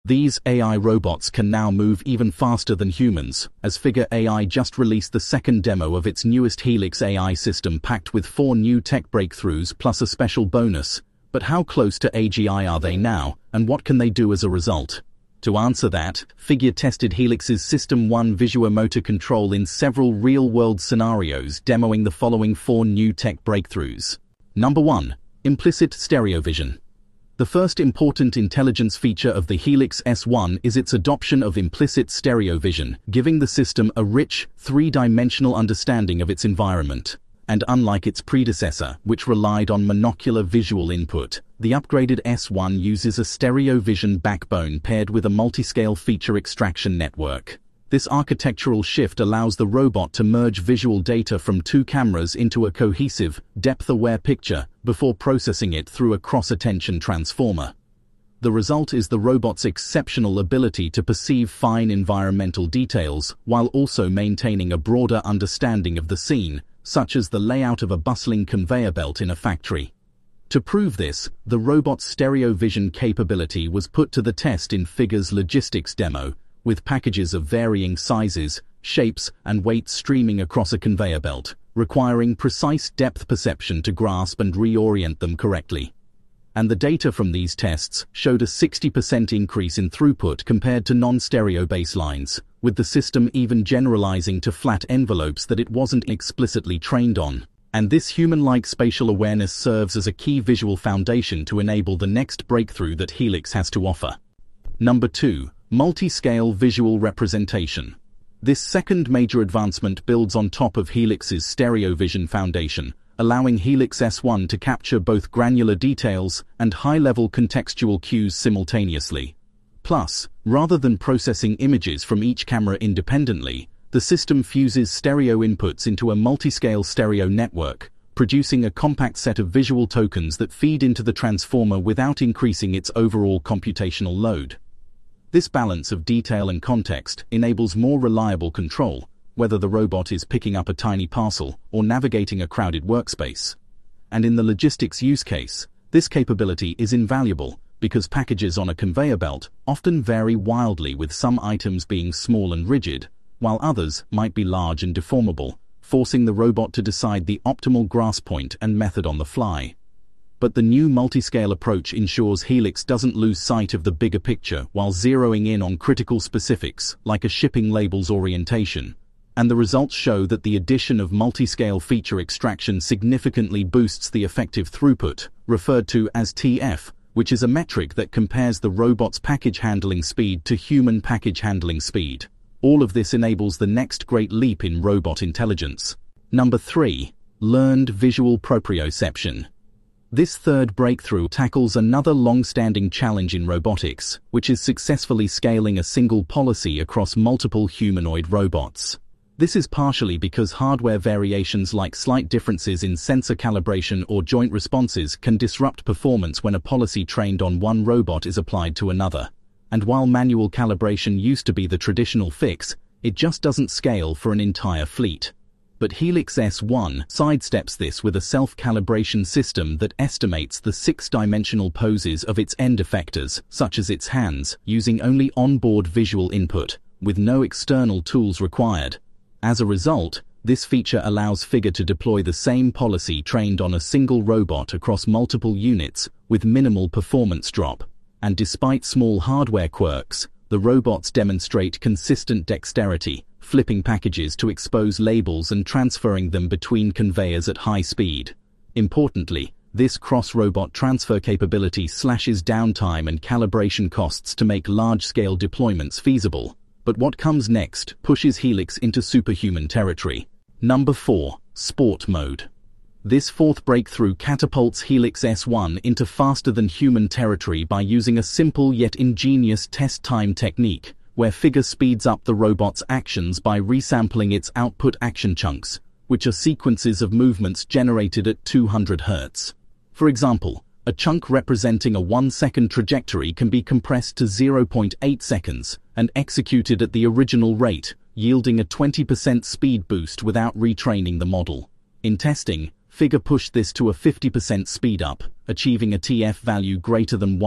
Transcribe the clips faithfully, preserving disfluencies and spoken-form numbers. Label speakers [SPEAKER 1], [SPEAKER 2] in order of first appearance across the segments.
[SPEAKER 1] These A I robots can now move even faster than humans, as Figure A I just released the second demo of its newest Helix A I system packed with four new tech breakthroughs plus a special bonus. But how close to A G I are they now, and what can they do as a result? To answer that, Figure tested Helix's System one Visual Motor Control in several real-world scenarios, demoing the following four new tech breakthroughs. Number one. Implicit Stereo Vision. The first important intelligence feature of the Helix S one is its adoption of implicit stereo vision, giving the system a rich, three-dimensional understanding of its environment. And unlike its predecessor, which relied on monocular visual input, the upgraded S one uses a stereo vision backbone paired with a multiscale feature extraction network. This architectural shift allows the robot to merge visual data from two cameras into a cohesive, depth-aware picture before processing it through a cross-attention transformer. The result is the robot's exceptional ability to perceive fine environmental details while also maintaining a broader understanding of the scene, such as the layout of a bustling conveyor belt in a factory. To prove this, the robot's stereo vision capability was put to the test in Figure's logistics demo, with packages of varying sizes, shapes, and weights streaming across a conveyor belt, requiring precise depth perception to grasp and reorient them correctly. And the data from these tests showed a sixty percent increase in throughput compared to non-stereo baselines, with the system even generalizing to flat envelopes that it wasn't explicitly trained on. And this human-like spatial awareness serves as a key visual foundation to enable the next breakthrough that Helix has to offer. Number two. Multi-scale visual representation. This second major advancement builds on top of Helix's stereo vision foundation, allowing Helix S one to capture both granular details and high-level contextual cues simultaneously. Plus, rather than processing images from each camera independently, the system fuses stereo inputs into a multi-scale stereo network, producing a compact set of visual tokens that feed into the transformer without increasing its overall computational load. This balance of detail and context enables more reliable control, whether the robot is picking up a tiny parcel or navigating a crowded workspace. And in the logistics use case, this capability is invaluable because packages on a conveyor belt often vary wildly, with some items being small and rigid, while others might be large and deformable, forcing the robot to decide the optimal grasp point and method on the fly. But the new multi-scale approach ensures Helix doesn't lose sight of the bigger picture while zeroing in on critical specifics like a shipping label's orientation. And the results show that the addition of multi-scale feature extraction significantly boosts the effective throughput, referred to as T F, which is a metric that compares the robot's package handling speed to human package handling speed. All of this enables the next great leap in robot intelligence. Number three. Learned visual proprioception. This third breakthrough tackles another long-standing challenge in robotics, which is successfully scaling a single policy across multiple humanoid robots. This is partially because hardware variations like slight differences in sensor calibration or joint responses can disrupt performance when a policy trained on one robot is applied to another. And while manual calibration used to be the traditional fix, it just doesn't scale for an entire fleet. But Helix S one sidesteps this with a self-calibration system that estimates the six-dimensional poses of its end effectors, such as its hands, using only onboard visual input, with no external tools required. As a result, this feature allows Figure to deploy the same policy trained on a single robot across multiple units, with minimal performance drop. And despite small hardware quirks, the robots demonstrate consistent dexterity, flipping packages to expose labels and transferring them between conveyors at high speed. Importantly, this cross-robot transfer capability slashes downtime and calibration costs to make large-scale deployments feasible. But what comes next pushes Helix into superhuman territory. Number four. Sport Mode. This fourth breakthrough catapults Helix S one into faster-than-human territory by using a simple yet ingenious test-time technique, where Figure speeds up the robot's actions by resampling its output action chunks, which are sequences of movements generated at two hundred hertz. For example, a chunk representing a one-second trajectory can be compressed to zero point eight seconds and executed at the original rate, yielding a twenty percent speed boost without retraining the model. In testing, Figure pushed this to a fifty percent speed up, achieving a T F value greater than one,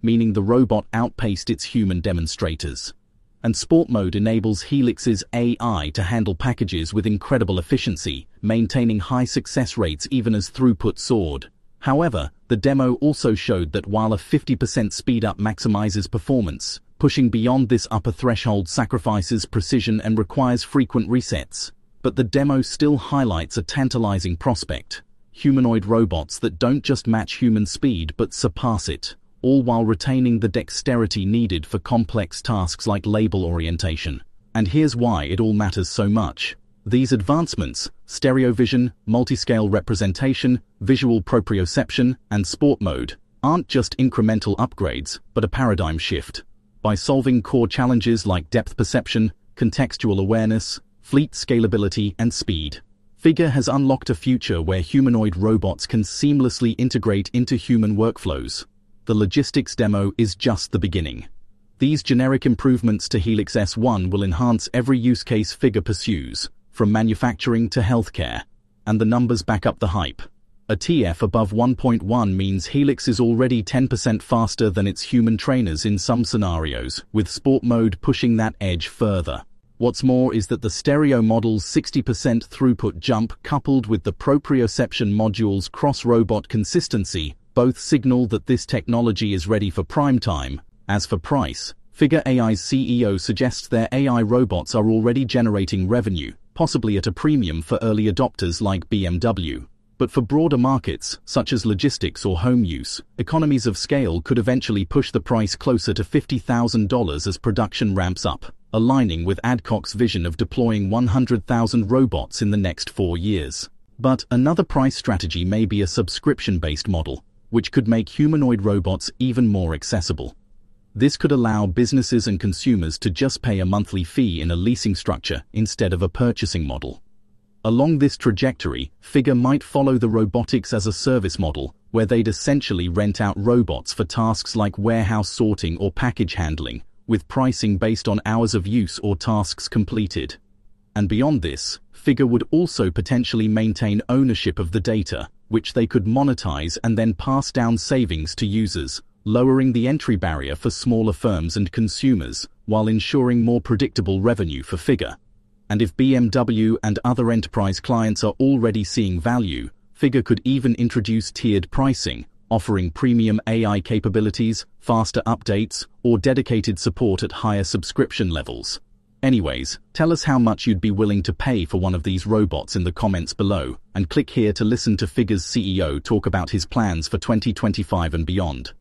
[SPEAKER 1] meaning the robot outpaced its human demonstrators. And Sport Mode enables Helix's A I to handle packages with incredible efficiency, maintaining high success rates even as throughput soared. However, the demo also showed that while a fifty percent speed-up maximizes performance, pushing beyond this upper threshold sacrifices precision and requires frequent resets. But the demo still highlights a tantalizing prospect: humanoid robots that don't just match human speed but surpass it, all while retaining the dexterity needed for complex tasks like label orientation. And here's why it all matters so much. These advancements, stereo vision, multi-scale representation, visual proprioception, and sport mode, aren't just incremental upgrades, but a paradigm shift. By solving core challenges like depth perception, contextual awareness, fleet scalability, and speed, Figure has unlocked a future where humanoid robots can seamlessly integrate into human workflows. The logistics demo is just the beginning. These generic improvements to Helix S one will enhance every use case Figure pursues, from manufacturing to healthcare. And the numbers back up the hype. A T F above one point one means Helix is already ten percent faster than its human trainers in some scenarios, with Sport Mode pushing that edge further. What's more is that the stereo model's sixty percent throughput jump coupled with the proprioception module's cross-robot consistency both signal that this technology is ready for prime time. As for price, Figure A I's C E O suggests their A I robots are already generating revenue, possibly at a premium for early adopters like B M W. But for broader markets, such as logistics or home use, economies of scale could eventually push the price closer to fifty thousand dollars as production ramps up, aligning with Adcock's vision of deploying one hundred thousand robots in the next four years. But another price strategy may be a subscription-based model, which could make humanoid robots even more accessible. This could allow businesses and consumers to just pay a monthly fee in a leasing structure instead of a purchasing model. Along this trajectory, Figure might follow the robotics as a service model, where they'd essentially rent out robots for tasks like warehouse sorting or package handling, with pricing based on hours of use or tasks completed. And beyond this, Figure would also potentially maintain ownership of the data, which they could monetize and then pass down savings to users, lowering the entry barrier for smaller firms and consumers, while ensuring more predictable revenue for Figure. And if B M W and other enterprise clients are already seeing value, Figure could even introduce tiered pricing, offering premium A I capabilities, faster updates, or dedicated support at higher subscription levels. Anyways, tell us how much you'd be willing to pay for one of these robots in the comments below, and click here to listen to Figure's C E O talk about his plans for twenty twenty-five and beyond.